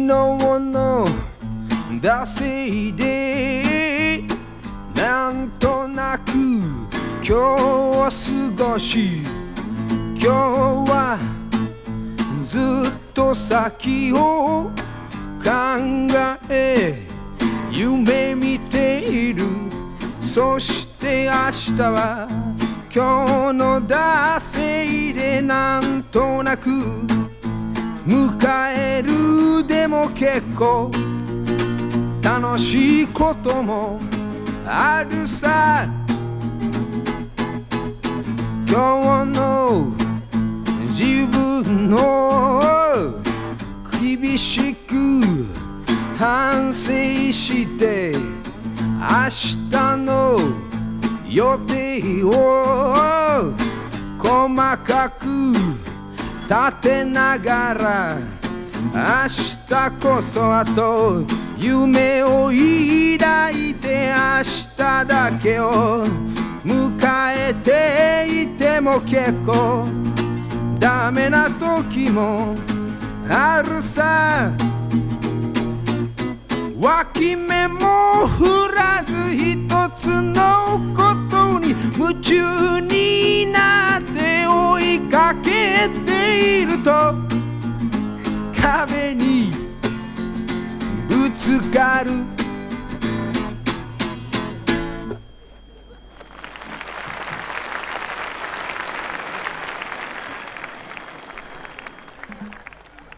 の惰性でなんとなく今日を過ごし、今日はずっと先を考え夢見ている。そして明日は今日の惰性でなんとなく迎える。でも結構楽しいこともあるさ。今日の自分を厳しく反省して明日の予定を細かく立てながら、明日こそあと夢を抱いて明日だけを迎えていても結構ダメな時もあるさ。脇目も振らず一つのことに夢中になって追いかけていると壁にぶつかる。